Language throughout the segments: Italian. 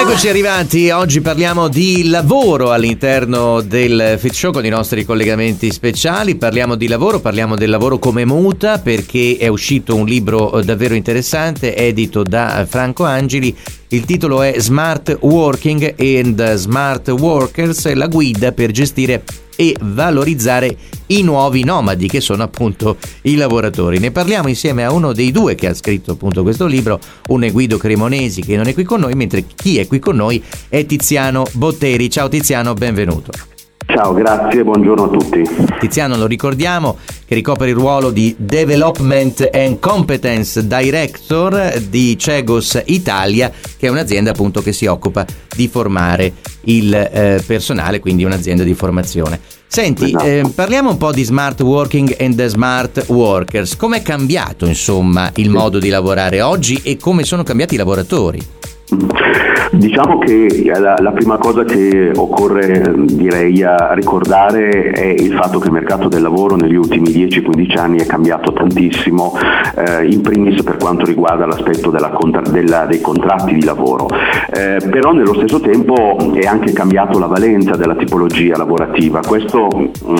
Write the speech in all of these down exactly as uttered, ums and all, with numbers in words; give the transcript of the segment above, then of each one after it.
Eccoci arrivati, oggi parliamo di lavoro all'interno del Fit Show con i nostri collegamenti speciali. Parliamo di lavoro, parliamo del lavoro come muta, perché è uscito un libro davvero interessante edito da Franco Angeli. Il titolo è Smart Working and Smart Workers, la guida per gestire e valorizzare i nuovi nomadi, che sono appunto i lavoratori. Ne parliamo insieme a uno dei due che ha scritto appunto questo libro. Uno è Guido Cremonesi, che non è qui con noi, mentre chi è qui con noi è Tiziano Botteri. Ciao Tiziano, benvenuto. Ciao, grazie, buongiorno a tutti. Tiziano, lo ricordiamo, che ricopre il ruolo di Development and Competence Director di Cegos Italia, che è un'azienda appunto che si occupa di formare il eh, personale, quindi un'azienda di formazione. Senti, esatto. eh, parliamo un po' di smart working and smart workers. Com'è cambiato insomma il modo di lavorare oggi e come sono cambiati i lavoratori? Diciamo che la, la prima cosa che occorre, direi, a ricordare è il fatto che il mercato del lavoro negli ultimi dieci quindici anni è cambiato tantissimo, eh, in primis per quanto riguarda l'aspetto della contra- della, dei contratti di lavoro, eh, però nello stesso tempo è anche cambiato la valenza della tipologia lavorativa. Questo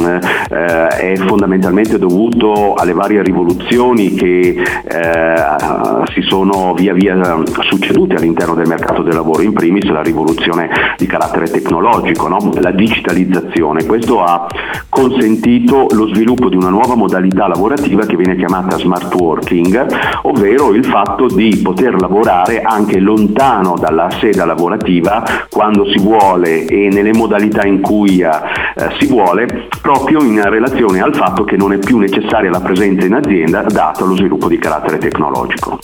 eh, è fondamentalmente dovuto alle varie rivoluzioni che eh, si sono via via succedute all'interno del mercato del lavoro. In primis la rivoluzione di carattere tecnologico, no? La digitalizzazione. Questo ha consentito lo sviluppo di una nuova modalità lavorativa che viene chiamata smart working, ovvero il fatto di poter lavorare anche lontano dalla sede lavorativa quando si vuole e nelle modalità in cui eh, si vuole, proprio in relazione al fatto che non è più necessaria la presenza in azienda dato lo sviluppo di carattere tecnologico.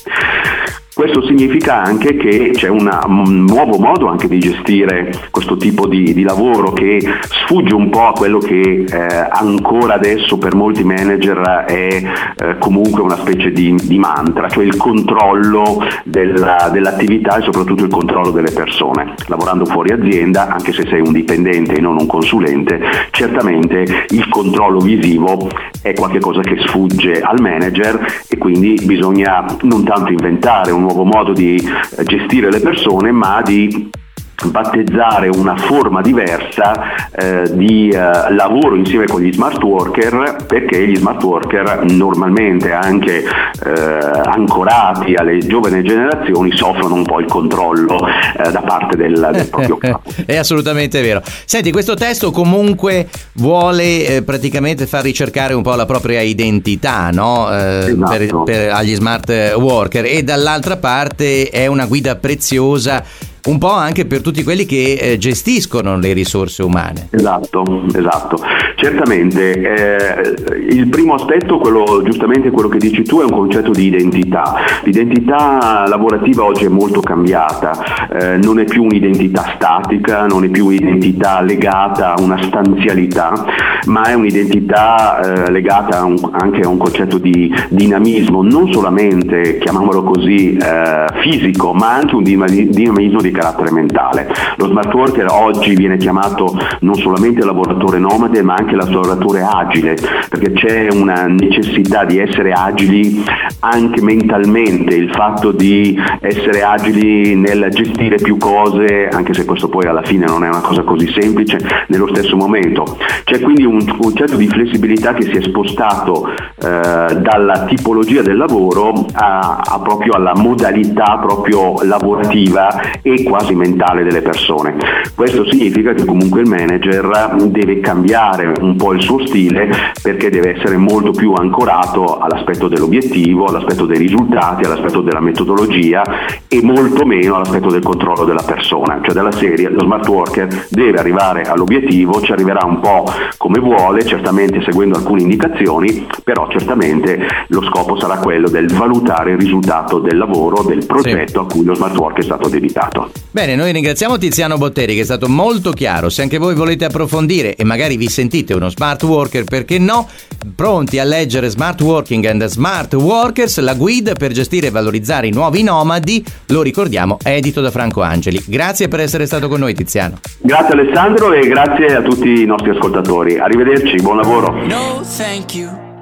Questo significa anche che c'è una, un nuovo modo anche di gestire questo tipo di, di lavoro che sfugge un po' a quello che eh, ancora adesso per molti manager è eh, comunque una specie di, di mantra, cioè il controllo della, dell'attività e soprattutto il controllo delle persone. Lavorando fuori azienda, anche se sei un dipendente e non un consulente, certamente il controllo visivo è qualcosa che sfugge al manager e quindi bisogna non tanto inventare un nuovo modo di gestire le persone, ma di battezzare una forma diversa eh, di eh, lavoro insieme con gli smart worker, perché gli smart worker normalmente anche eh, ancorati alle giovani generazioni soffrono un po' il controllo eh, da parte del, del proprio capo. È assolutamente vero. Senti, questo testo comunque vuole eh, praticamente far ricercare un po' la propria identità, no? Eh, esatto. per, per, agli smart worker, e dall'altra parte è una guida preziosa un po' anche per tutti quelli che eh, gestiscono le risorse umane. Esatto, esatto. Certamente eh, il primo aspetto, quello giustamente quello che dici tu, è un concetto di identità. L'identità lavorativa oggi è molto cambiata, eh, non è più un'identità statica, non è più un'identità legata a una stanzialità, ma è un'identità eh, legata a un, anche a un concetto di dinamismo, non solamente, chiamiamolo così, eh, fisico, ma anche un dinamismo di carattere mentale. Lo smart worker oggi viene chiamato non solamente lavoratore nomade, ma anche lavoratore agile, perché c'è una necessità di essere agili anche mentalmente, il fatto di essere agili nel gestire più cose, anche se questo poi alla fine non è una cosa così semplice, nello stesso momento. C'è quindi un concetto di flessibilità che si è spostato eh, dalla tipologia del lavoro a, a proprio alla modalità proprio lavorativa e quasi mentale delle persone. Questo significa che comunque il manager deve cambiare un po' il suo stile, perché deve essere molto più ancorato all'aspetto dell'obiettivo, all'aspetto dei risultati, all'aspetto della metodologia e molto meno all'aspetto del controllo della persona. Cioè, della serie, lo smart worker deve arrivare all'obiettivo, ci arriverà un po' come vuole, certamente seguendo alcune indicazioni, però certamente lo scopo sarà quello del valutare il risultato del lavoro, del progetto sì. a cui lo smart work è stato dedicato. Bene, noi ringraziamo Tiziano Botteri, che è stato molto chiaro. Se anche voi volete approfondire e magari vi sentite uno smart worker, perché no, pronti a leggere Smart Working and Smart Workers, la guida per gestire e valorizzare i nuovi nomadi, lo ricordiamo, è edito da Franco Angeli. Grazie per essere stato con noi, Tiziano. Grazie Alessandro e grazie a tutti i nostri ascoltatori. Arrivederci, buon lavoro. No, thank you.